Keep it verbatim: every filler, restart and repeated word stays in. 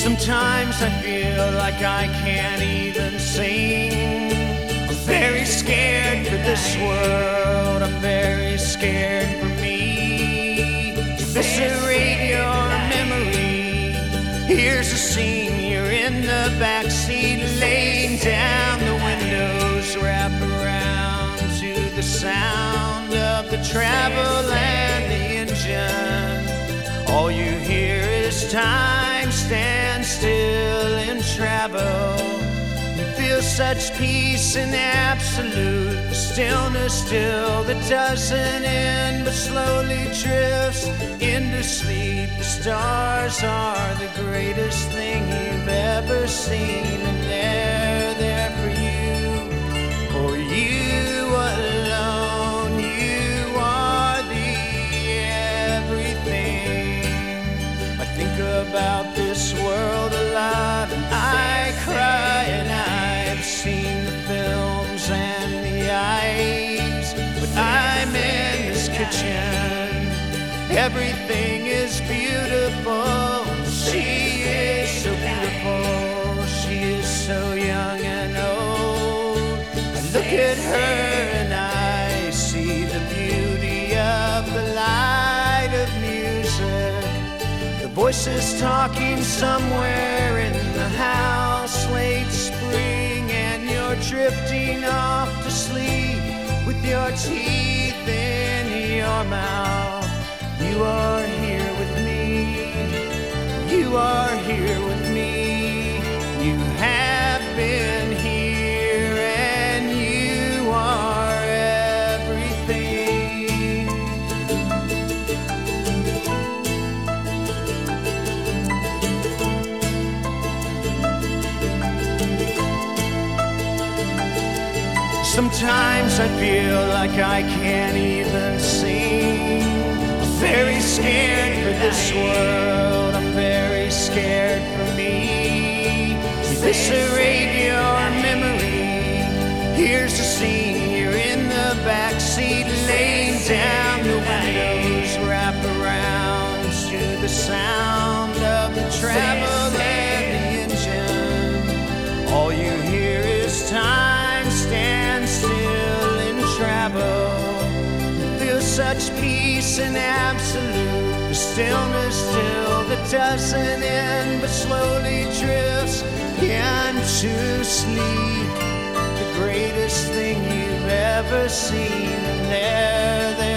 Sometimes I feel like I can't even sing. I'm very scared for this world. I'm very scared for me. Eviscerate your memory. Here's a scene. You're in the backseat, laying down. The windows wrap around to the sound of the travel and the engine. All you hear is time stand still in travel. You feel such peace and absolute stillness still that doesn't end but slowly drifts into sleep. The stars are the greatest thing you've ever seen, and they're there for you, for you alone. You are the everything. I think about this world a lot, and I cry, and I've seen the films and the eyes, but I'm in this kitchen. Everything is beautiful. She is so beautiful. She is so young and old. I look at her and I see the beauty of the light of music. The voices talking somewhere in the house, late spring, and you're drifting off to sleep with your teeth in your mouth. You are here with me. You are here with me. You have been here, and you are everything. Sometimes I feel like I can't even sing. I'm very scared for this world. I'm very scared for me. Eviscerate your memory. Here's the scene. You're in the backseat, laying down. The windows wrap around to the sound of the travel and the engine. All you hear is time stand still in travel. Such peace and absolute stillness still that doesn't end but slowly drifts into sleep. The greatest thing you've ever seen, and there, there